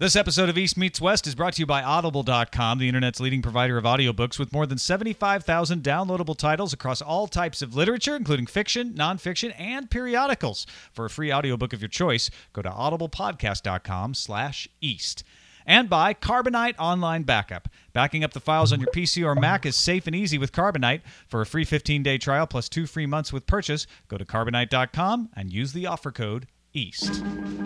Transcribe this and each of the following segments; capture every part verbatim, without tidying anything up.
This episode of East Meets West is brought to you by Audible dot com, the internet's leading provider of audiobooks with more than seventy-five thousand downloadable titles across all types of literature, including fiction, nonfiction, and periodicals. For a free audiobook of your choice, go to audible podcast dot com slash east. And by Carbonite Online Backup. Backing up the files on your P C or Mac is safe and easy with Carbonite. For a free fifteen-day trial plus two free months with purchase, go to carbonite dot com and use the offer code EAST.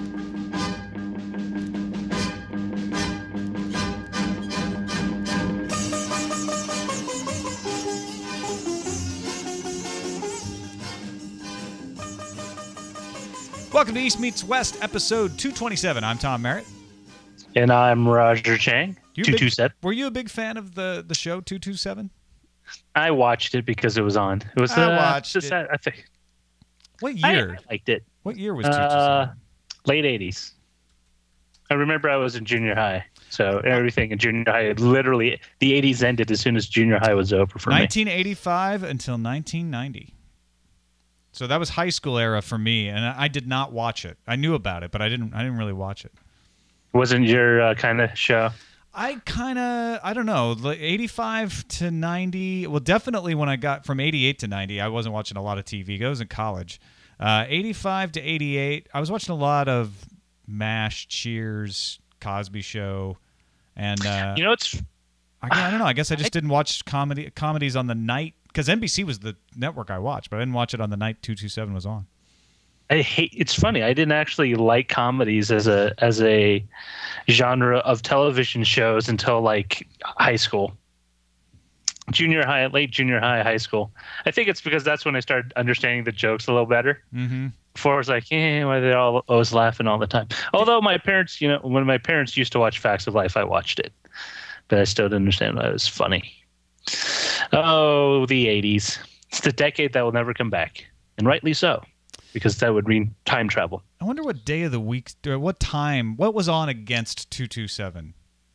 Welcome to East Meets West, episode two twenty-seven. I'm Tom Merritt. And I'm Roger Chang, two twenty-seven. Were you a big fan of the, the show two twenty-seven? I watched it because it was on. It was. I uh, watched just, it. I, I think. What year? I, I liked it. What year was two twenty-seven? Uh, late eighties. I remember I was in junior high, so everything in junior high, literally, the eighties ended as soon as junior high was over for nineteen eighty-five me. Until nineteen ninety. So that was high school era for me, and I did not watch it. I knew about it, but I didn't. I didn't really watch it. Wasn't your uh, kind of show? I kind of, I don't know, like eighty-five to ninety. Well, definitely when I got from eighty-eight to ninety, I wasn't watching a lot of T V. I was in college. Uh, eighty-five to eighty-eight, I was watching a lot of MASH, Cheers, Cosby Show, and uh, you know, it's. I, I don't know. I guess I just didn't watch comedy comedies on the night because N B C was the network I watched, but I didn't watch it on the night two twenty-seven was on. I hate. It's funny. I didn't actually like comedies as a as a genre of television shows until like high school, junior high, late junior high, high school. I think it's because that's when I started understanding the jokes a little better. Mm-hmm. Before I was like, eh, why are they all always laughing all the time? Although my parents, you know, when my parents used to watch Facts of Life, I watched it, but I still didn't understand why it was funny. Oh, the eighties. It's the decade that will never come back, and rightly so. Because that would mean time travel. I wonder what day of the week, or what time, what was on against two twenty-seven?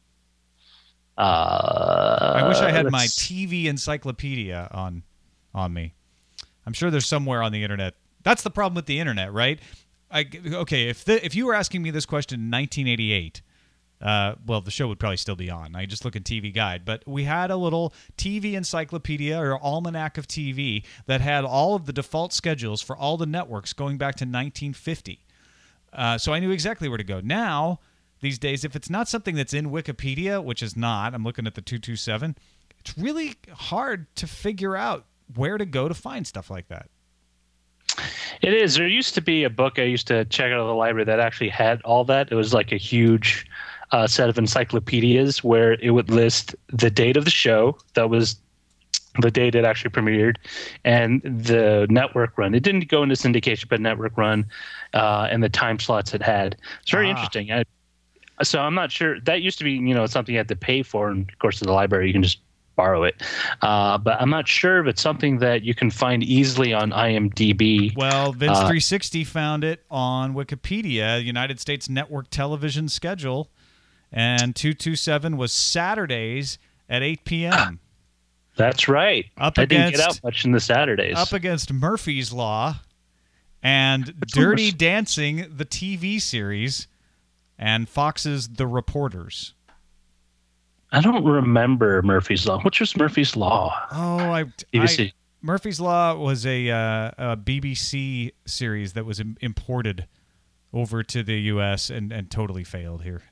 Uh, I wish I had my T V encyclopedia on on me. I'm sure there's somewhere on the internet. That's the problem with the internet, right? I, okay, if the, if you were asking me this question in nineteen eighty-eight, uh, well, the show would probably still be on. I just look at T V Guide. But we had a little T V encyclopedia or almanac of T V that had all of the default schedules for all the networks going back to nineteen fifty. Uh, so I knew exactly where to go. Now, these days, if it's not something that's in Wikipedia, which is not, I'm looking at the two twenty-seven, it's really hard to figure out where to go to find stuff like that. It is. There used to be a book I used to check out of the library that actually had all that. It was like a huge uh, set of encyclopedias where it would list the date of the show, that was the date it actually premiered, and the network run. It didn't go into syndication, but network run uh, and the time slots it had. It's very ah. interesting. I, so I'm not sure. That used to be, you know, something you had to pay for, and of course, in the library you can just borrow it. Uh, but I'm not sure if it's something that you can find easily on I M D B. Well, Vince uh, three sixty found it on Wikipedia, United States Network Television schedule, and two twenty-seven was Saturdays at eight p.m. That's right. Up I against, didn't get out much in the Saturdays. Up against Murphy's Law and That's Dirty almost... Dancing, the T V series, and Fox's The Reporters. I don't remember Murphy's Law. Which was Murphy's Law? Oh, I, I Murphy's Law was a, uh, a B B C series that was im- imported over to the U S and, and totally failed here.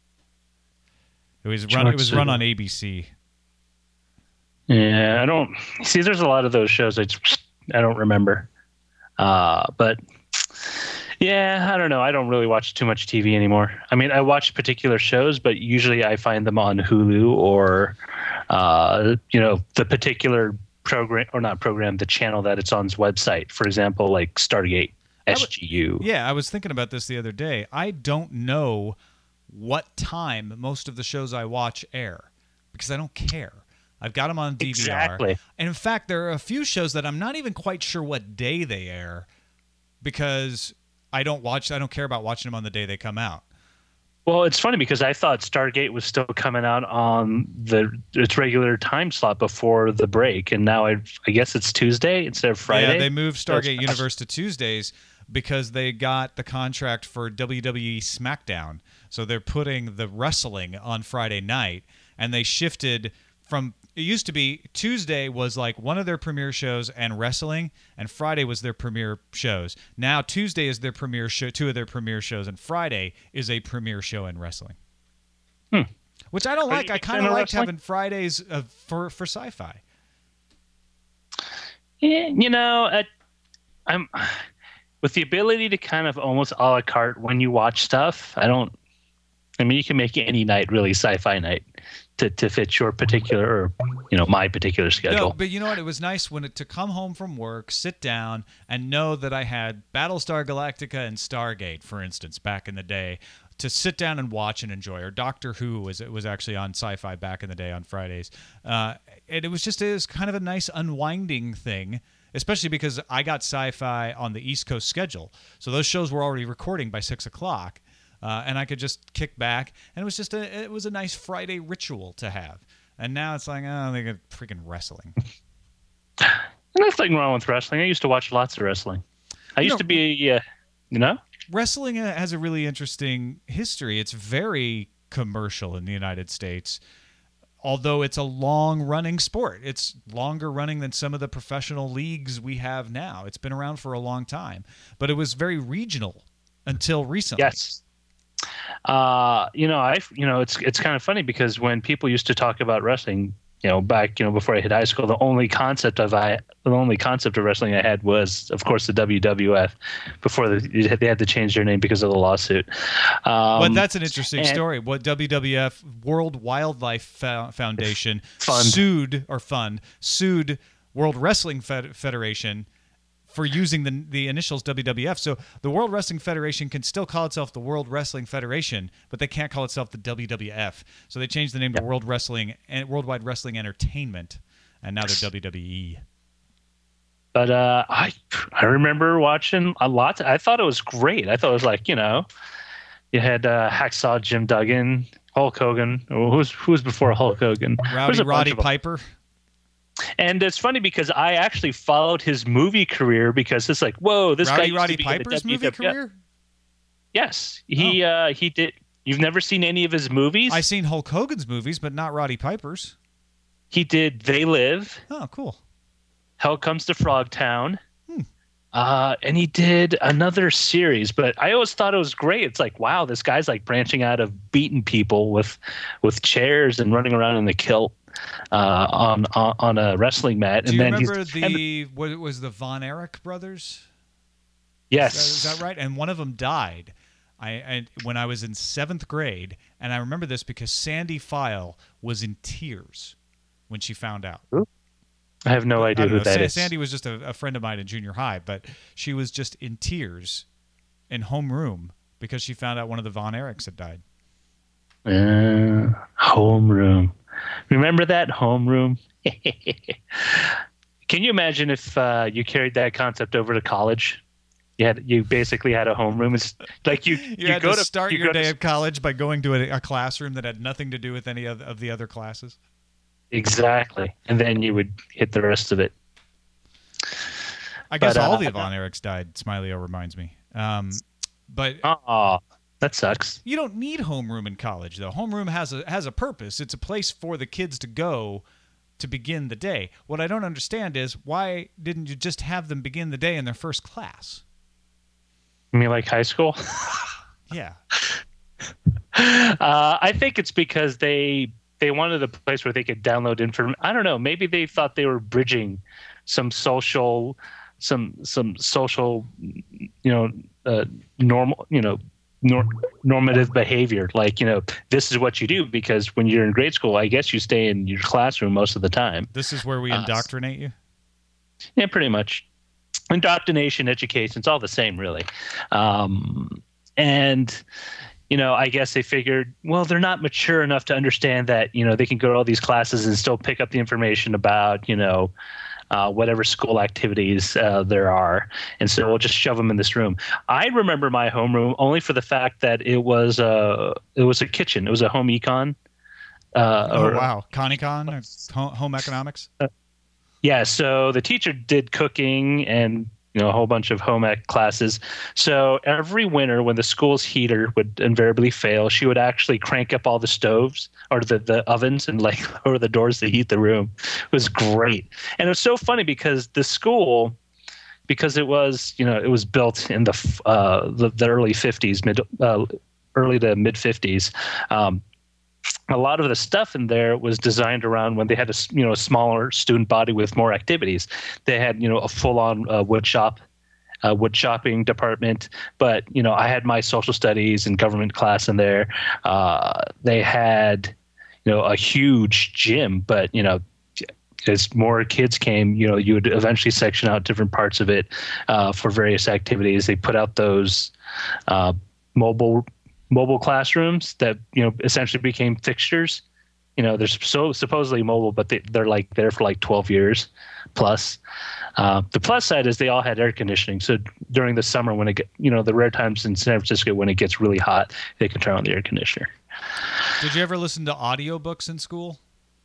It was run. It was run on A B C. Yeah, I don't see. There's a lot of those shows I just, I don't remember. Uh, but yeah, I don't know. I don't really watch too much T V anymore. I mean, I watch particular shows, but usually I find them on Hulu or, uh, you know, the particular program or not program, the channel that it's on's website. For example, like Stargate, S G U. Yeah, I was thinking about this the other day. I don't know what time most of the shows I watch air because I don't care. I've got them on D V R. Exactly. And in fact, there are a few shows that I'm not even quite sure what day they air because I don't watch. I don't care about watching them on the day they come out. Well, it's funny because I thought Stargate was still coming out on the its regular time slot before the break, and now I I guess it's Tuesday instead of Friday. Yeah, they moved Stargate Universe to Tuesdays, because they got the contract for W W E SmackDown. So they're putting the wrestling on Friday night, and they shifted from it used to be Tuesday was like one of their premiere shows and wrestling, and Friday was their premiere shows. Now Tuesday is their premiere show, two of their premiere shows, and Friday is a premiere show in wrestling. Hmm. Which I don't Are like. you I a kind fan of of liked wrestling? having Fridays uh, for for sci-fi. Yeah, you know, I, I'm with the ability to kind of almost a la carte when you watch stuff. I don't. I mean, you can make any night really sci-fi night to, to fit your particular, or you know, my particular schedule. No, but you know what? It was nice when it, to come home from work, sit down, and know that I had Battlestar Galactica and Stargate, for instance, back in the day, to sit down and watch and enjoy. Or Doctor Who was it was actually on Sci-Fi back in the day on Fridays, uh, and it was just it was kind of a nice unwinding thing. Especially because I got Sci-Fi on the East Coast schedule, so those shows were already recording by six o'clock. Uh, and I could just kick back, and it was just a it was a nice Friday ritual to have. And now it's like, oh, they got freaking wrestling. And nothing wrong with wrestling. I used to watch lots of wrestling. I You used know- to be, uh, you know, Wrestling uh, has a really interesting history. It's very commercial in the United States, although it's a long-running sport. It's longer running than some of the professional leagues we have now. It's been around for a long time, but it was very regional until recently. yes. Uh, you know, I, you know, it's it's kind of funny because when people used to talk about wrestling, you know, back, you know, before I hit high school, the only concept of I, the only concept of wrestling I had was, of course, the W W F. Before the, they had to change their name because of the lawsuit. Um, But that's an interesting and- story. What W W F World Wildlife Fo- Foundation Fund. sued or fund sued World Wrestling Fed- Federation for using the the initials W W F. So the World Wrestling Federation can still call itself the World Wrestling Federation, but they can't call itself the W W F. So they changed the name to World Wrestling and Worldwide Wrestling Entertainment, and now they're W W E. But uh, I I remember watching a lot. I thought it was great. I thought it was like, you know, you had uh, Hacksaw Jim Duggan, Hulk Hogan. Who was who was before Hulk Hogan? There's Rowdy a bunch Roddy of 'em. Piper. And it's funny because I actually followed his movie career because it's like, whoa, this guy Rowdy used Roddy to be in the Piper's movie W W F. career? Yes, he uh, he did. You've never seen any of his movies? I've seen Hulk Hogan's movies, but not Roddy Piper's. He did They Live, Oh, cool. Hell Comes to Frogtown. Hmm. Uh, and he did another series, but I always thought it was great. It's like, wow, this guy's like branching out of beating people with with chairs and running around in the kilt uh, on, on on a wrestling mat. Do and you then remember he's, and- the what it was the Von Erich brothers? yes, Is that, is that right? And one of them died. I, I when I was in seventh grade, and I remember this because Sandy File was in tears when she found out. I have no I idea don't who know. that Sa- is. Sandy was just a, a friend of mine in junior high, but she was just in tears in homeroom because she found out one of the Von Erichs had died. Uh, homeroom. Remember that homeroom? Can you imagine if uh, you carried that concept over to college? You had you basically had a homeroom. It's like you You, you, had go to start you your go to- day at college by going to a, a classroom that had nothing to do with any of, of the other classes. exactly, and then you would hit the rest of it. I guess But, uh, all the Von Erichs died. Smiley-O reminds me. Um, but Oh, that sucks. you don't need homeroom in college, though. Homeroom has a has a purpose. It's a place for the kids to go to begin the day. What I don't understand is why didn't you just have them begin the day in their first class? You mean like high school? Yeah. Uh, I think it's because they they wanted a place where they could download information. I don't know. Maybe they thought they were bridging some social, some some social, you know, uh, normal, you know, nor- normative behavior. Like, you know, this is what you do because when you're in grade school, I guess you stay in your classroom most of the time. This is where we Uh, indoctrinate you? Yeah, pretty much. Indoctrination, education, it's all the same, really. Um, and, you know, I guess they figured, well, they're not mature enough to understand that, you know, they can go to all these classes and still pick up the information about, you know, uh, whatever school activities uh, there are. And so we'll just shove them in this room. I remember my homeroom only for the fact that it was a, it was a kitchen. It was a home econ. Uh, Oh, or, wow. ConEcon or ho- home economics? Yeah, so the teacher did cooking and you know, a whole bunch of home ec classes. So every winter when the school's heater would invariably fail, she would actually crank up all the stoves or the, the ovens and like lower the doors to heat the room. It was great. And it was so funny because the school, because it was, you know, it was built in the uh, the, the early fifties, mid uh, early to mid fifties. Um, a lot of the stuff in there was designed around when they had a you know a smaller student body with more activities. They had you know a full-on uh, wood shop, uh, wood shopping department. But you know I had my social studies and government class in there. Uh, they had you know a huge gym, but you know as more kids came, you know you would eventually section out different parts of it uh, for various activities. They put out those uh, mobile. mobile classrooms that, you know, essentially became fixtures. You know, they're so supposedly mobile, but they, they're like there for like twelve years plus. Uh, the plus side is they all had air conditioning. So during the summer when it get, you know, the rare times in San Francisco when it gets really hot, they can turn on the air conditioner. Did you ever listen to audiobooks in school?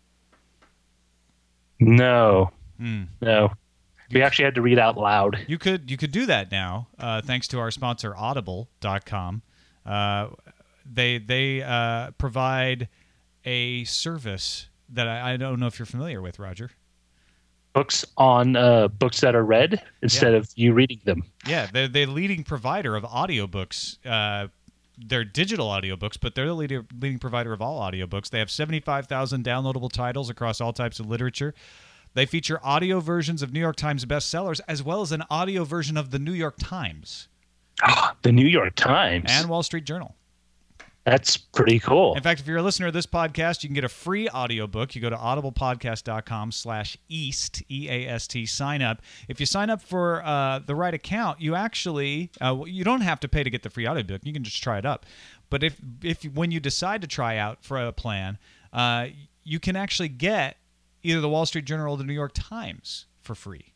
No, Hmm. no. We actually had to read out loud. You could you could do that now, uh, thanks to our sponsor audible dot com. Uh, they they uh, provide a service that I, I don't know if you're familiar with, Roger. Books on uh, books that are read instead Yeah. of you reading them. Yeah, they're the leading provider of audiobooks. Uh, they're digital audiobooks, but they're the leader, leading provider of all audiobooks. They have seventy-five thousand downloadable titles across all types of literature. They feature audio versions of New York Times bestsellers as well as an audio version of the New York Times. The New York Times. And Wall Street Journal. That's pretty cool. In fact, if you're a listener of this podcast, you can get a free audiobook. You go to audiblepodcast.com slash east, E A S T, sign up. If you sign up for uh, the right account, you actually, uh, you don't have to pay to get the free audiobook. You can just try it up. But if, if when you decide to try out for a plan, uh, you can actually get either the Wall Street Journal or the New York Times for free.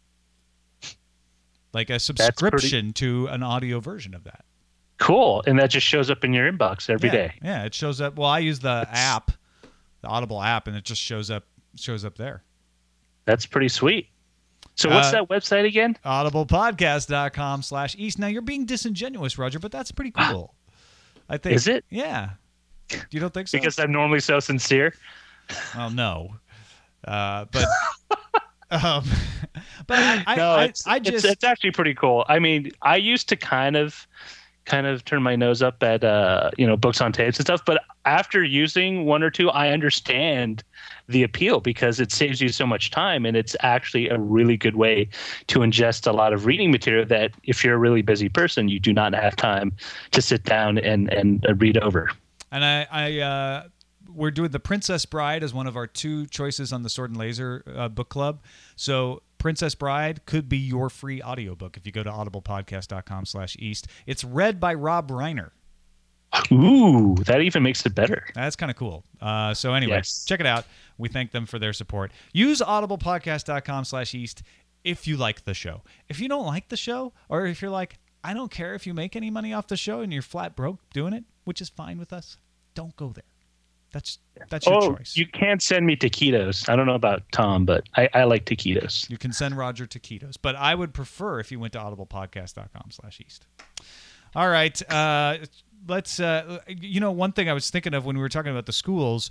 Like a subscription to an audio version of that. Cool. And that just shows up in your inbox every yeah, day. yeah, it shows up. Well, I use the app, the Audible app, and it just shows up shows up there. That's pretty sweet. So what's Uh, that website again? audiblepodcast.com slash east. Now, you're being disingenuous, Roger, but that's pretty cool. I think. Is it? Yeah. You don't think so? Because I'm normally so sincere. Well, no. Uh, but... Um, but I, I, no, I, it's, I just it's, it's actually pretty cool. I mean, I used to kind of, kind of turn my nose up at, uh, you know, books on tapes and stuff. But after using one or two, I understand the appeal because it saves you so much time, and it's actually a really good way to ingest a lot of reading material that, if you're a really busy person, you do not have time to sit down and and uh, read over. and I, I uh, we're doing The Princess Bride as one of our two choices on the Sword and Laser uh, book club. So Princess Bride could be your free audiobook if you go to audiblepodcast.com slash east. It's read by Rob Reiner. Ooh, that even makes it better. That's kind of cool. Uh, so anyway, Yes. check it out. We thank them for their support. Use audiblepodcast.com slash east if you like the show. If you don't like the show, or if you're like, I don't care if you make any money off the show and you're flat broke doing it, which is fine with us, don't go there. That's that's your Oh, choice. you can't send me taquitos. I don't know about Tom, but I, I like taquitos. You can send Roger taquitos, but I would prefer if you went to audiblepodcast.com slash east. All right. Uh, let's, uh, you know, one thing I was thinking of when we were talking about the schools,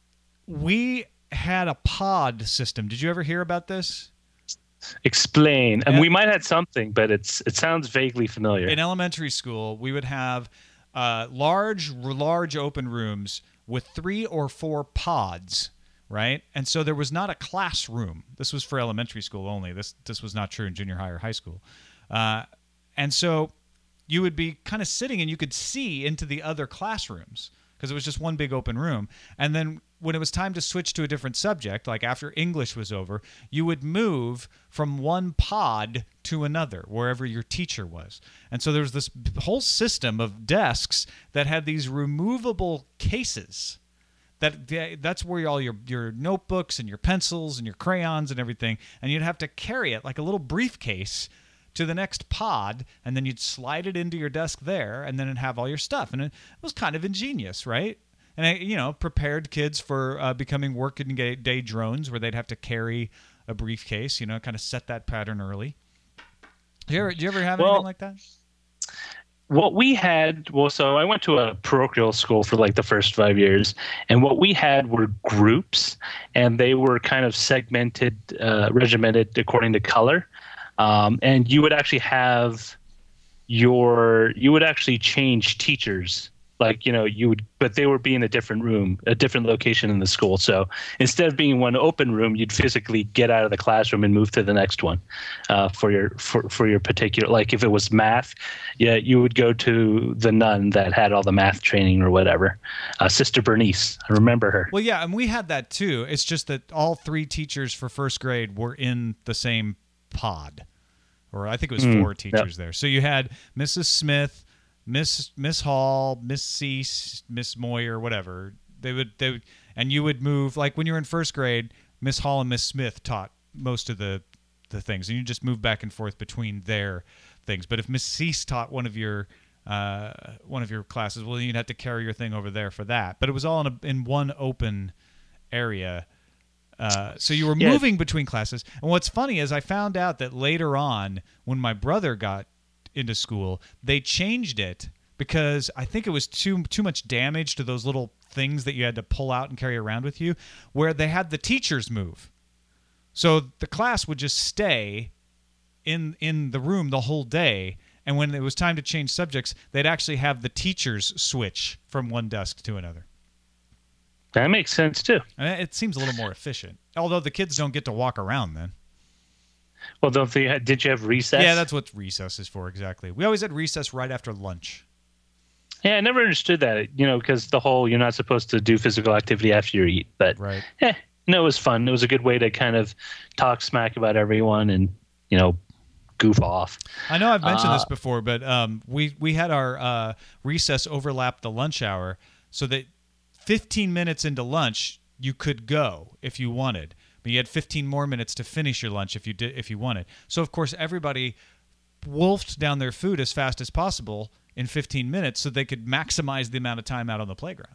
we had a pod system. Did you ever hear about this? Explain. And Yeah. we might have something, but it's it sounds vaguely familiar. In elementary school, we would have uh, large, large open rooms with three or four pods, right? And so there was not a classroom. This was for elementary school only. This this was not true in junior high or high school. Uh, and so you would be kind of sitting and you could see into the other classrooms because it was just one big open room. And then when it was time to switch to a different subject, like after English was over, you would move from one pod to another, wherever your teacher was. And so there was this whole system of desks that had these removable cases. That that's where all your your notebooks and your pencils and your crayons and everything, and you'd have to carry it like a little briefcase to the next pod, and then you'd slide it into your desk there, and then it'd have all your stuff. And it was kind of ingenious, right? And it, you know, prepared kids for uh, becoming working day drones, where they'd have to carry a briefcase. You know, kind of set that pattern early. Did you ever, did you ever have Well, anything like that? What we had, well, so I went to a parochial school for like the first five years, and what we had were groups, and they were kind of segmented, uh, regimented according to color. Um, and you would actually have your, you would actually change teachers. Like, you know, you would, but they would be in a different room, a different location in the school. So instead of being one open room, you'd physically get out of the classroom and move to the next one uh, for your for, for your particular. Like if it was math, yeah, you would go to the nun that had all the math training or whatever. Uh, Sister Bernice, I remember her. Well, yeah, and we had that too. It's just that all three teachers for first grade were in the same pod, or I think it was Mm, four teachers yep. there. So you had Missus Smith, Miss Miss Hall, Miss Cease, Miss Moyer, whatever. They would they would, and you would move like when you were in first grade. Miss Hall and Miss Smith taught most of the the things, and you just move back and forth between their things. But if Miss Cease taught one of your uh, one of your classes, well, you'd have to carry your thing over there for that. But it was all in a, in one open area. Uh, so you were Yeah. moving between classes. And what's funny is I found out that later on, when my brother got into school, they changed it because I think it was too too much damage to those little things that you had to pull out and carry around with you, where they had the teachers move. So the class would just stay in in the room the whole day, and when it was time to change subjects, they'd actually have the teachers switch from one desk to another. That makes sense too. And it seems a little more efficient. Although the kids don't get to walk around then. Well, don't they? Did you have recess? Yeah, that's what recess is for, exactly. We always had recess right after lunch. Yeah, I never understood that. You know, because the whole you're not supposed to do physical activity after you eat. But Right. eh, no, it was fun. It was a good way to kind of talk smack about everyone and you know goof off. I know I've mentioned Uh, this before, but um, we, we had our uh, recess overlap the lunch hour so that fifteen minutes into lunch, you could go if you wanted. But you had fifteen more minutes to finish your lunch if you did if you wanted. So, of course, everybody wolfed down their food as fast as possible in fifteen minutes so they could maximize the amount of time out on the playground.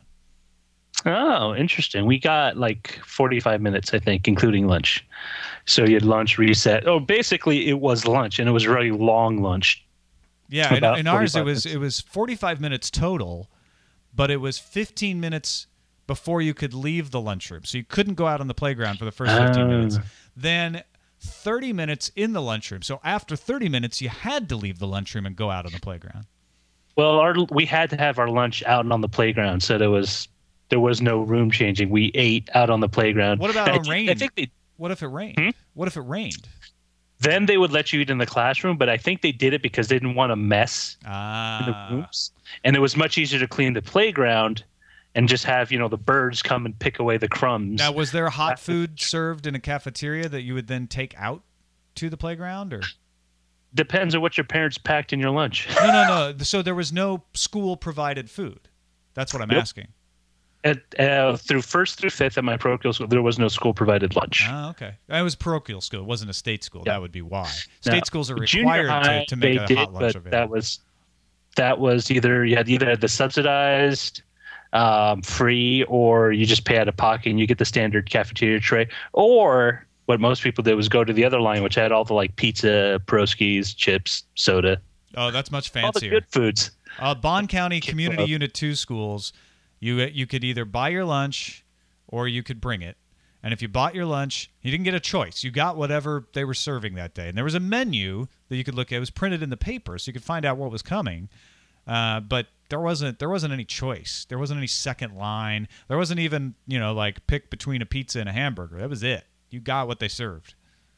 Oh, interesting. We got like forty-five minutes, I think, including lunch. So you had lunch, reset. Oh, basically it was lunch, and it was a really long lunch. Yeah, in, About in ours it forty-five was minutes. it was forty-five minutes total, but it was fifteen minutes before you could leave the lunchroom. So you couldn't go out on the playground for the first fifteen minutes. Ah. Then thirty minutes in the lunchroom. So after thirty minutes, you had to leave the lunchroom and go out on the playground. Well, our we had to have our lunch out on the playground, so there was there was no room changing. We ate out on the playground. What about I on thi- rain? I think they What if it rained? Hmm? What if it rained? then they would let you eat in the classroom, but I think they did it because they didn't want to mess in the Ah, rooms, and it was much easier to clean the playground and just have you know the birds come and pick away the crumbs. now was there hot food served in a cafeteria that you would then take out to the playground, or Depends on what your parents packed in your lunch. no, no, no? So there was no school provided food. That's what I'm Nope. asking. At, uh, through first through fifth at my parochial school, there was no school provided lunch. Oh, okay. It was parochial school. It wasn't a state school. Yeah. That would be why. Now, State schools are junior required high, to, to make they a did, hot lunch but available. that was that was either you had either had the subsidized um, free, or you just pay out of pocket and you get the standard cafeteria tray, or what most people did was go to the other line, which had all the like pizza, pierogies, chips, soda, Oh, that's much all the fancier. good foods. Uh, Bond County Kick Community up. Unit two schools, you you could either buy your lunch or you could bring it. And if you bought your lunch, you didn't get a choice. You got whatever they were serving that day. And there was a menu that you could look at. It was printed in the paper, so you could find out what was coming. Uh, but there wasn't there wasn't any choice. There wasn't any second line. There wasn't even, you know, like pick between a pizza and a hamburger. That was it. You got what they served.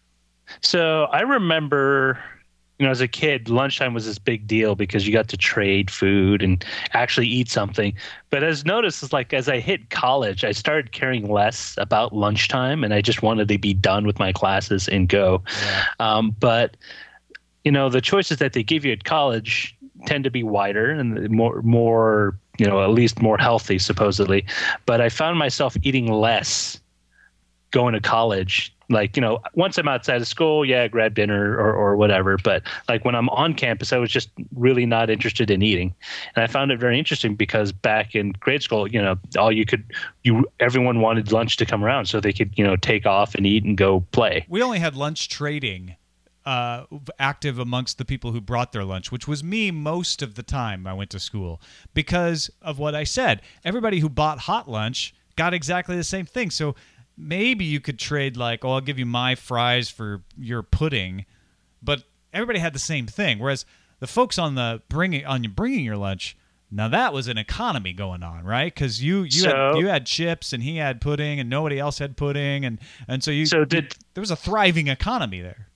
So I remember, you know, as a kid, lunchtime was this big deal because you got to trade food and actually eat something. But as noticed, it's like as I hit college, I started caring less about lunchtime, and I just wanted to be done with my classes and go. Yeah. Um, but you know, the choices that they give you at college tend to be wider and more, more, you know, at least more healthy, supposedly. But I found myself eating less going to college. Like, you know, once I'm outside of school, yeah, grab dinner or, or whatever. But like when I'm on campus, I was just really not interested in eating. And I found it very interesting because back in grade school, you know, all you could, you, everyone wanted lunch to come around so they could, you know, take off and eat and go play. We only had lunch trading uh, active amongst the people who brought their lunch, which was me most of the time I went to school, because of what I said. Everybody who bought hot lunch got exactly the same thing. So maybe you could trade like, oh, I'll give you my fries for your pudding, but everybody had the same thing. Whereas the folks on the bringing on you bringing your lunch, now that was an economy going on, right? Because you you So- had you had chips and he had pudding and nobody else had pudding, and and so you So did there was a thriving economy there.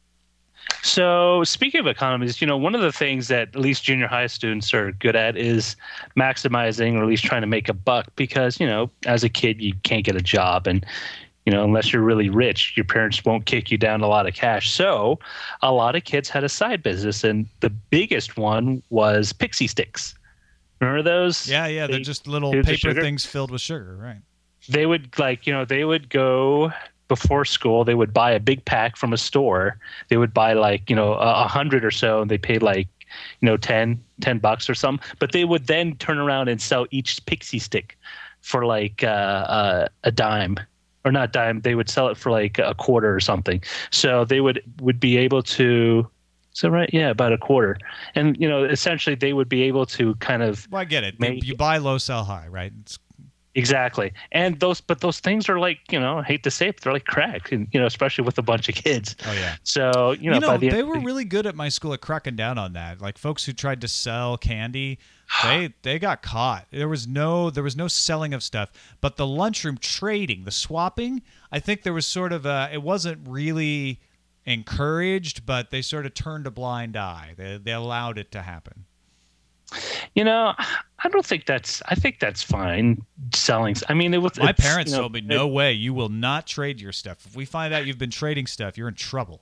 So speaking of economies, you know, one of the things that at least junior high students are good at is maximizing, or at least trying to make a buck, because, you know, as a kid, you can't get a job, and, you know, unless you're really rich, your parents won't kick you down a lot of cash. So a lot of kids had a side business, and the biggest one was Pixie Sticks. Remember those? Yeah, yeah, they're They- just little tubes of paper sugar? things filled with sugar, right? They would, like, you know, they would go before school. They would buy a big pack from a store. They would buy like, you know, a a hundred or so, and they paid like, you know, ten, ten bucks or something. But they would then turn around and sell each Pixie Stick for like uh, uh, a dime, or not dime. They would sell it for like a quarter or something. So they would would be able to. Is that right? Yeah, about a quarter. And, you know, essentially they would be able to kind of Well, I get it. Make- You buy low, sell high, right? It's, Exactly. And those, but those things are like, you know, I hate to say it, but they're like crack, and, you know, especially with a bunch of kids. oh yeah. So, you know, You know, by the they end, were really good at my school at cracking down on that. Like folks who tried to sell candy, they they got caught. There was no there was no selling of stuff, but the lunchroom trading, the swapping, I think there was sort of a, it wasn't really encouraged, but they sort of turned a blind eye. They they allowed it to happen. you know, I don't think that's, I think that's fine selling. I mean, it was, My it's, parents you know, told me, no way, you will not trade your stuff. If we find out you've been trading stuff, you're in trouble.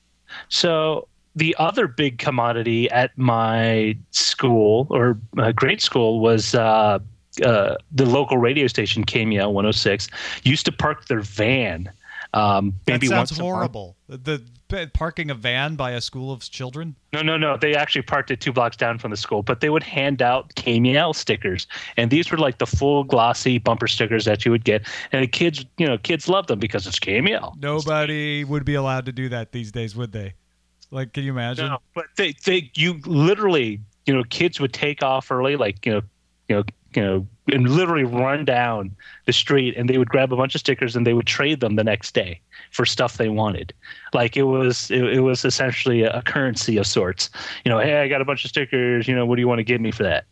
So the other big commodity at my school, or uh, grade school, was uh, uh, the local radio station, K M E L one oh six, used to park their van. Um, maybe That once sounds a month. horrible. The, the parking a van by a school of children. No, no, no. They actually parked it two blocks down from the school, but they would hand out K M E L stickers, and these were like the full glossy bumper stickers that you would get, and the kids, you know, kids loved them because it's K M E L. Nobody would be allowed to do that these days, would they? Like, can you imagine? No, but they, they, you literally, you know, kids would take off early, like, you know, you know, you know, and literally run down the street, and they would grab a bunch of stickers and they would trade them the next day for stuff they wanted. Like it was, it, it was essentially a currency of sorts. You know, hey, I got a bunch of stickers. You know, what do you want to give me for that?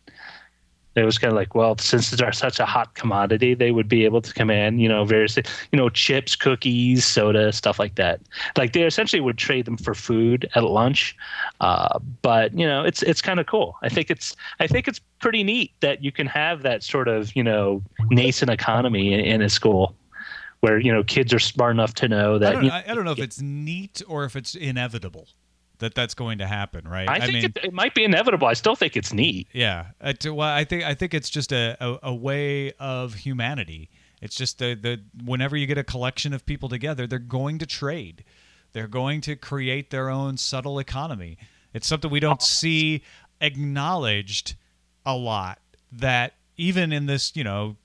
It was kind of like, well, since it's such a hot commodity, they would be able to come in, you know, various, you know, chips, cookies, soda, stuff like that. Like they essentially would trade them for food at lunch. Uh, but you know, it's it's kind of cool. I think it's I think it's pretty neat that you can have that sort of, you know, nascent economy in, in a school where, you know, kids are smart enough to know I that. don't, You know, I, I don't know if it's neat or if it's inevitable that that's going to happen, right? I think mean, it, it might be inevitable. I still think it's neat. yeah. I, to- well, I think I think it's just a, a, a way of humanity. It's just the the whenever you get a collection of people together, they're going to trade. They're going to create their own subtle economy. It's something we don't see acknowledged a lot. That even in this, you know,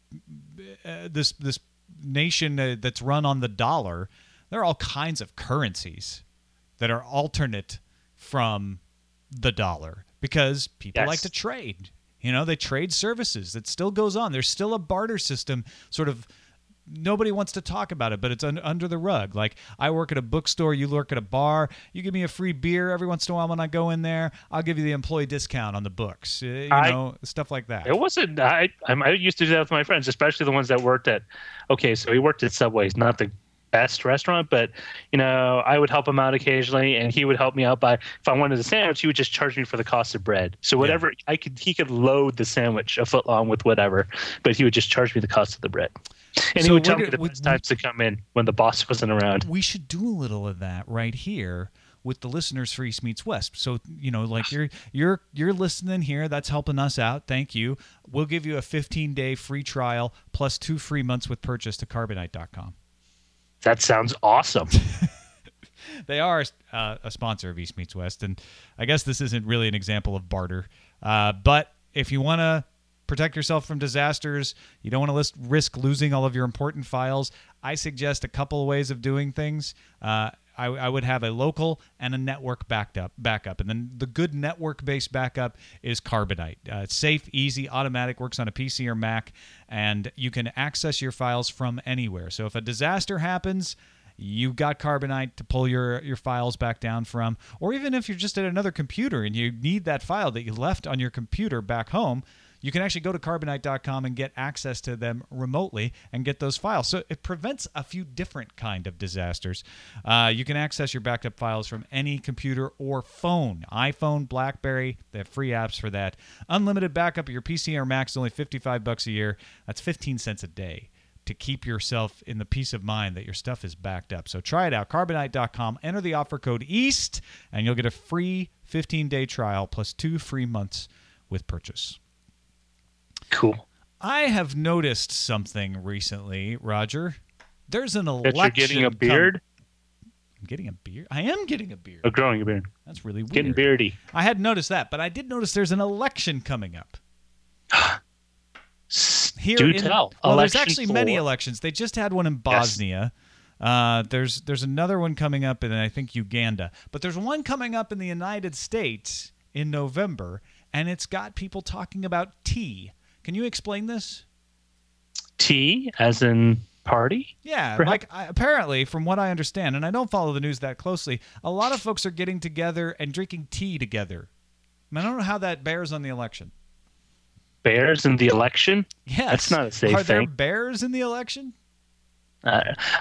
uh, this this nation uh, that's run on the dollar, there are all kinds of currencies that are alternate from the dollar because people Yes. like to trade. You know, they trade services. It still goes on. There's still a barter system, sort of. Nobody wants to talk about it, but it's un- under the rug. Like, I work at a bookstore, you work at a bar, you give me a free beer every once in a while when I go in there, I'll give you the employee discount on the books, uh, you I- know, stuff like that. It wasn't. I, I I used to do that with my friends, especially the ones that worked at. Okay, so he worked at Subway's, not the best restaurant, but you know, I would help him out occasionally, and he would help me out by if I wanted a sandwich, he would just charge me for the cost of bread. So whatever I could, he could load the sandwich a foot long with whatever, but he would just charge me the cost of the bread. And So he would tell where me did- the we- best times to come in when the boss wasn't around. We should do a little of that right here with the listeners for East Meets West. So, you know, like you're you're you're listening here, that's helping us out. Thank you. We'll give you a fifteen-day free trial plus two free months with purchase to carbonite dot com. That sounds awesome. They are uh, a sponsor of East Meets West, and I guess this isn't really an example of barter. Uh, but if you want to protect yourself from disasters, you don't want to list, risk losing all of your important files, I suggest a couple of ways of doing things. Uh, I, I would have a local and a network backed up, backup. And then the good network-based backup is Carbonite. Uh, it's safe, easy, automatic, works on a P C or Mac, and you can access your files from anywhere. So if a disaster happens, you've got Carbonite to pull your, your files back down from. Or even if you're just at another computer and you need that file that you left on your computer back home, you can actually go to carbonite dot com and get access to them remotely and get those files. So it prevents a few different kind of disasters. Uh, you can access your backup files from any computer or phone. iPhone, BlackBerry, they have free apps for that. Unlimited backup of your P C or Mac is only fifty-five bucks a year. That's fifteen cents a day to keep yourself in the peace of mind that your stuff is backed up. So try it out, carbonite dot com. Enter the offer code EAST, and you'll get a free fifteen-day trial plus two free months with purchase. Cool. I have noticed something recently, Roger. There's an election. That you're getting a beard? Com- I'm getting a beard? I am getting a beard. Oh, growing a beard. That's really weird. Getting beardy. I hadn't noticed that, but I did notice there's an election coming up. Here Do in, tell. Well, Election there's actually four. many elections. They just had one in Bosnia. Yes. Uh, there's there's another one coming up in, I think, Uganda. But there's one coming up in the United States in November, and it's got people talking about tea. Can you explain this? Tea, as in party? Yeah, Perhaps? like I, apparently, from what I understand, and I don't follow the news that closely, a lot of folks are getting together and drinking tea together. I don't know how that bears on the election. Bears in the election? Yes. That's not a safe Are there thing. bears in the election? Uh, uh,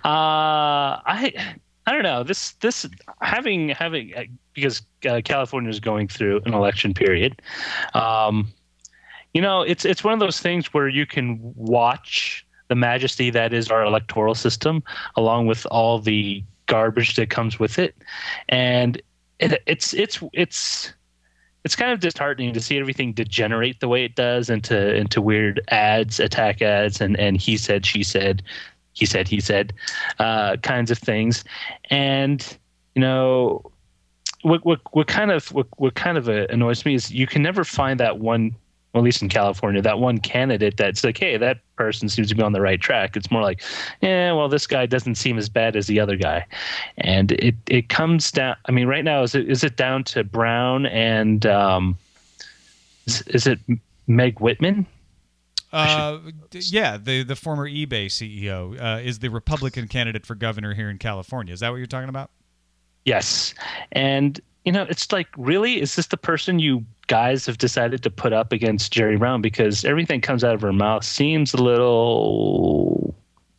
I I don't know. This this having having uh, because uh, California is going through an election period. Um, you know, it's it's one of those things where you can watch the majesty that is our electoral system, along with all the garbage that comes with it, and it, it's it's it's. It's kind of disheartening to see everything degenerate the way it does into into weird ads, attack ads, and, and he said, she said, he said, he said, uh, kinds of things. And you know, what what what kind of what what kind of annoys me is you can never find that one. Well, at least in California, that one candidate that's like, hey, that person seems to be on the right track. It's more like, yeah, well, this guy doesn't seem as bad as the other guy. And it, it comes down, I mean, right now, is it is it down to Brown and um, is, is it Meg Whitman? Uh, yeah, the, the former eBay C E O uh, is the Republican candidate for governor here in California. Is that what you're talking about? Yes. And, you know, it's like, really? Is this the person you guys have decided to put up against Jerry Brown? Because everything comes out of her mouth seems a little,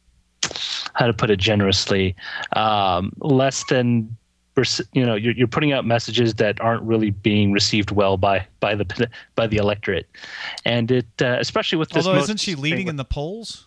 how to put it generously, um, less than, you know, you're, you're putting out messages that aren't really being received well by by the by the electorate, and it uh, especially with this. Although isn't she leading in the polls?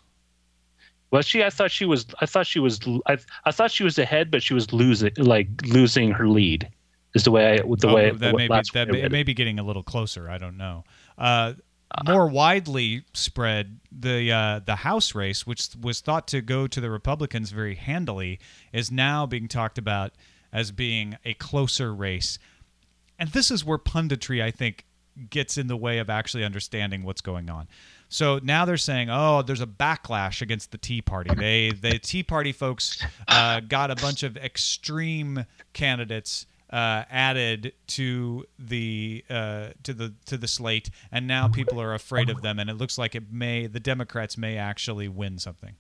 Was she? I thought she was. I thought she was. I, I thought she was ahead, but she was losing, like losing her lead. Is the way I, the oh, way that may be, that may, it may be getting a little closer. I don't know. Uh, more widely spread, the uh, the House race, which was thought to go to the Republicans very handily, is now being talked about as being a closer race. And this is where punditry, I think, gets in the way of actually understanding what's going on. So now they're saying, oh, there's a backlash against the Tea Party. They the Tea Party folks uh, got a bunch of extreme candidates Uh, added to the uh, to the to the slate, and now people are afraid of them, and it looks like it may the Democrats may actually win something.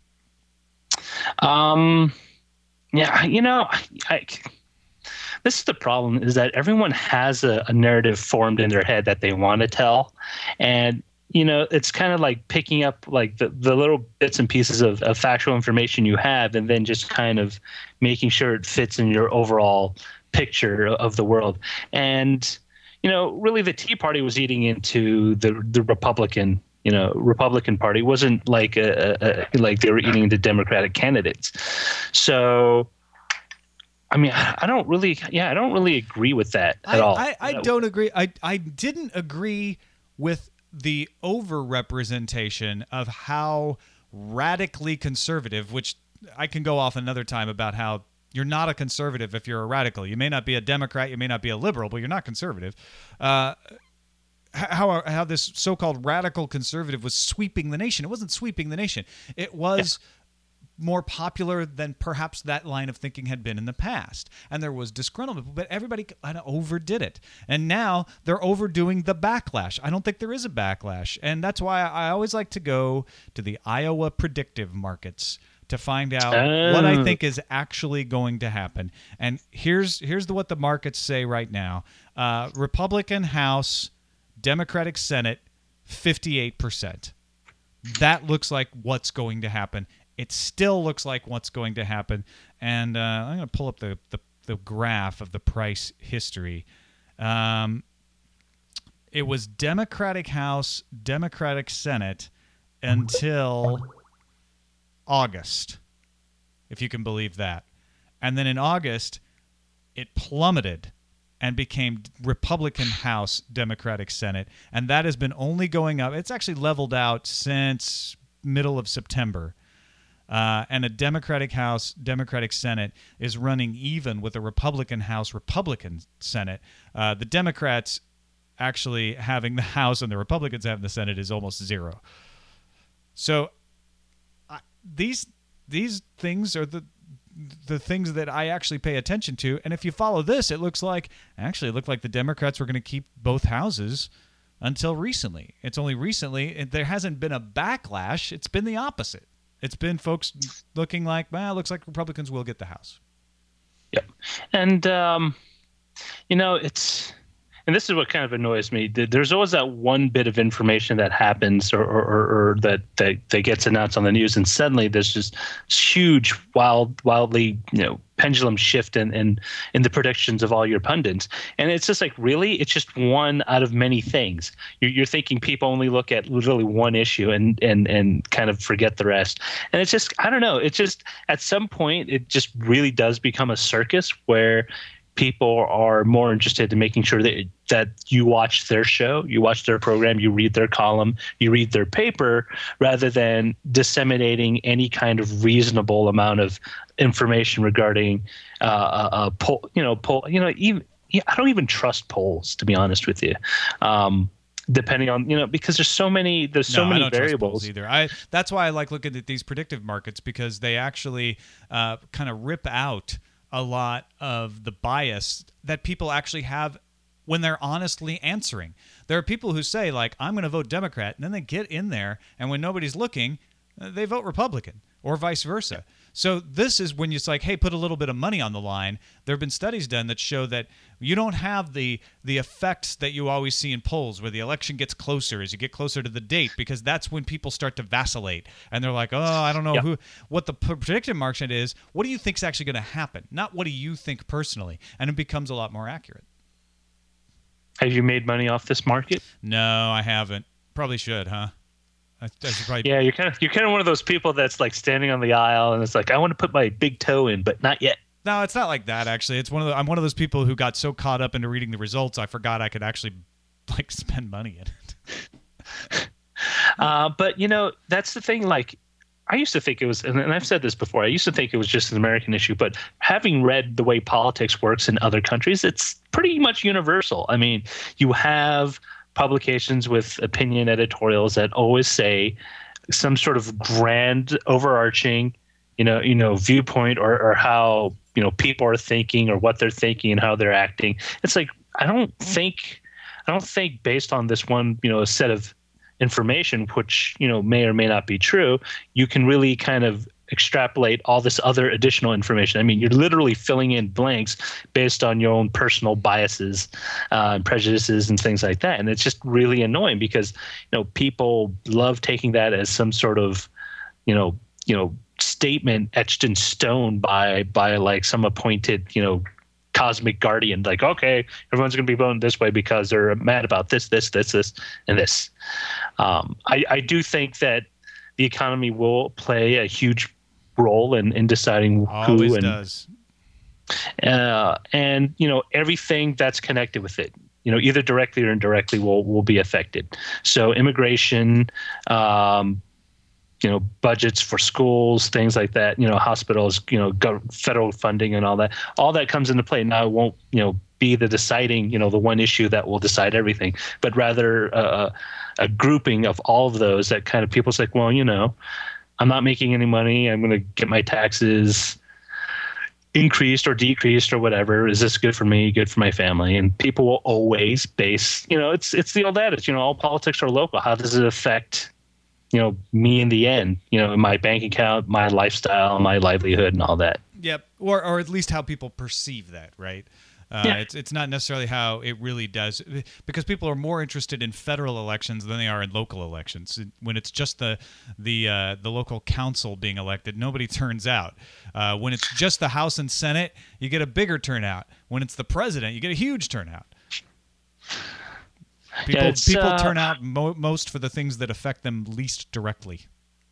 Um, yeah, you know, I, this is the problem: is that everyone has a, a narrative formed in their head that they want to tell, and you know, it's kind of like picking up like the, the little bits and pieces of, of factual information you have, and then just kind of making sure it fits in your overall picture of the world. And you know, really the Tea Party was eating into the the Republican, you know, Republican Party. It wasn't like a, a, a like they were eating into Democratic candidates. So I mean, I don't really yeah, I don't really agree with that at I, all. I, I don't agree. I I didn't agree with the overrepresentation of how radically conservative, which I can go off another time about how you're not a conservative if you're a radical. You may not be a Democrat, you may not be a liberal, but you're not conservative. Uh, how how this so-called radical conservative was sweeping the nation. It wasn't sweeping the nation. It was more popular than perhaps that line of thinking had been in the past. And there was disgruntlement, but everybody kind of overdid it. And now they're overdoing the backlash. I don't think there is a backlash. And that's why I always like to go to the Iowa predictive markets to find out oh. what I think is actually going to happen. And here's here's the, what the markets say right now. Uh, Republican House, Democratic Senate, fifty-eight percent. That looks like what's going to happen. It still looks like what's going to happen. And uh, I'm going to pull up the, the, the graph of the price history. Um, it was Democratic House, Democratic Senate until August, if you can believe that. And then in August, it plummeted and became Republican House, Democratic Senate. And that has been only going up. It's actually leveled out since middle of September. Uh, and a Democratic House, Democratic Senate is running even with a Republican House, Republican Senate. Uh, the Democrats actually having the House and the Republicans having the Senate is almost zero. So I, these these things are the the things that I actually pay attention to. And if you follow this, it looks like actually it looked like the Democrats were going to keep both houses until recently. It's only recently there hasn't been a backlash. It's been the opposite. It's been folks looking like, well, it looks like Republicans will get the House. Yep. And, um, you know, it's, and this is what kind of annoys me. There's always that one bit of information that happens or, or, or that, that, that gets announced on the news, and suddenly there's just huge, wild, wildly, you know, pendulum shift in, in, in the predictions of all your pundits. And it's just like, really? It's just one out of many things. You're, you're thinking people only look at literally one issue and, and, and kind of forget the rest. And it's just, I don't know. It's just at some point, it just really does become a circus where people are more interested in making sure that that you watch their show, you watch their program, you read their column, you read their paper, rather than disseminating any kind of reasonable amount of information regarding uh, a, a poll. You know, poll. You know, even yeah, I don't even trust polls, to be honest with you. Um, depending on, you know, because there's so many there's so no, many I don't variables trust polls either. I that's why I like looking at these predictive markets, because they actually uh, kind of rip out a lot of the bias that people actually have when they're honestly answering. There are people who say, like, I'm going to vote Democrat, and then they get in there, and when nobody's looking, they vote Republican, or vice versa. So this is when it's like, hey, put a little bit of money on the line. There have been studies done that show that you don't have the the effects that you always see in polls where the election gets closer as you get closer to the date, because that's when people start to vacillate and they're like, oh, I don't know yeah. who. What the predictive market is, what do you think is actually going to happen? Not what do you think personally, and it becomes a lot more accurate. Have you made money off this market? No, I haven't. Probably should, huh? I, I should probably... Yeah, you're kind of you're kind of one of those people that's like standing on the aisle and it's like, I want to put my big toe in, but not yet. No, it's not like that. Actually, it's one of the, I'm one of those people who got so caught up into reading the results, I forgot I could actually like spend money in it. uh, but you know, that's the thing. Like, I used to think it was, and I've said this before, I used to think it was just an American issue, but having read the way politics works in other countries, it's pretty much universal. I mean, you have publications with opinion editorials that always say some sort of grand overarching, you know, you know, viewpoint or, or how, you know, people are thinking or what they're thinking and how they're acting. It's like, I don't think, I don't think based on this one, you know, set of information, which, you know, may or may not be true, you can really kind of extrapolate all this other additional information. I mean, you're literally filling in blanks based on your own personal biases uh, and prejudices and things like that. And it's just really annoying because, you know, people love taking that as some sort of, you know, you know, statement etched in stone by by like some appointed, you know, cosmic guardian, like, okay, everyone's going to be voting this way because they're mad about this, this, this, this, and this. Um, I, I do think that the economy will play a huge role in, in deciding Always who and does. Uh, and you know, everything that's connected with it, you know, either directly or indirectly will will be affected. So immigration, um, you know, budgets for schools, things like that, you know, hospitals, you know, gov- federal funding and all that, all that comes into play. Now it won't, you know, be the deciding, you know, the one issue that will decide everything, but rather uh, a grouping of all of those that kind of people's like, well, you know, I'm not making any money. I'm going to get my taxes increased or decreased or whatever. Is this good for me? Good for my family? And people will always base, you know, it's it's the old adage, you know, all politics are local. How does it affect, you know, me in the end? You know, my bank account, my lifestyle, my livelihood, and all that. Yep, or or at least how people perceive that, right? Uh, Yeah. It's it's not necessarily how it really does, because people are more interested in federal elections than they are in local elections. When it's just the the uh, the local council being elected, nobody turns out. Uh, when it's just the House and Senate, you get a bigger turnout. When it's the president, you get a huge turnout. People Yeah, it's, people uh, turn out mo- most for the things that affect them least directly.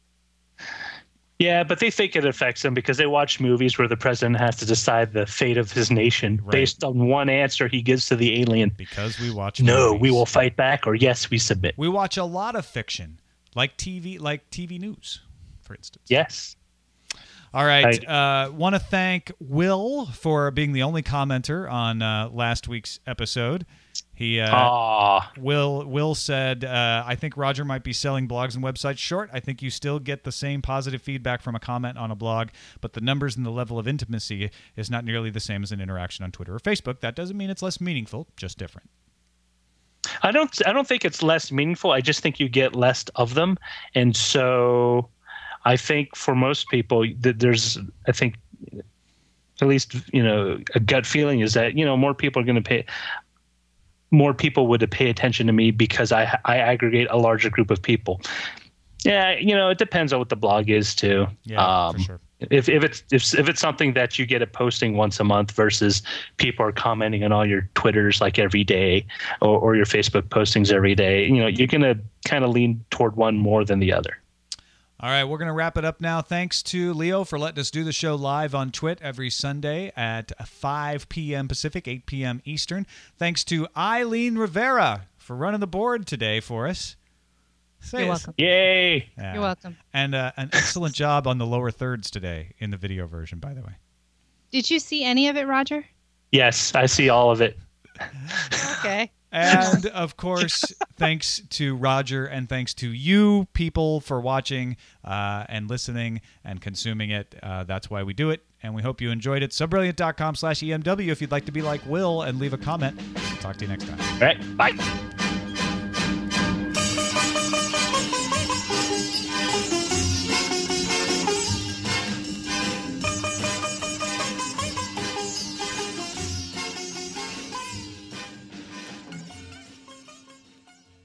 Yeah, but they think it affects them because they watch movies where the president has to decide the fate of his nation Right. based on one answer he gives to the alien. Because we watch No, movies. we will fight back, or yes, we submit. We watch a lot of fiction, like T V, like T V news, for instance. Yes. All right. Uh, want to thank Will for being the only commenter on uh, last week's episode. He uh, Aw. Will Will said, uh, "I think Roger might be selling blogs and websites short. I think you still get the same positive feedback from a comment on a blog, but the numbers and the level of intimacy is not nearly the same as an interaction on Twitter or Facebook. That doesn't mean it's less meaningful, just different." I don't I don't think it's less meaningful. I just think you get less of them. And so I think for most people that there's I think at least, you know, a gut feeling is that, you know, more people are going to pay more people would pay attention to me because I I aggregate a larger group of people. Yeah, you know, it depends on what the blog is too. Yeah, um, for sure. If if it's if if it's something that you get a posting once a month versus people are commenting on all your Twitters like every day, or, or your Facebook postings every day, you know, you're gonna kind of lean toward one more than the other. All right, we're going to wrap it up now. Thanks to Leo for letting us do the show live on Twit every Sunday at five p.m. Pacific, eight p.m. Eastern. Thanks to Eileen Rivera for running the board today for us. Say You're it. welcome. Yay! Yeah. You're welcome. And uh, an excellent job on the lower thirds today in the video version, by the way. Did you see any of it, Roger? Yes, I see all of it. Okay. And, of course, thanks to Roger and thanks to you people for watching uh, and listening and consuming it. Uh, that's why we do it, and we hope you enjoyed it. Subbrilliant.com slash EMW if you'd like to be like Will and leave a comment. Talk to you next time. All right, bye.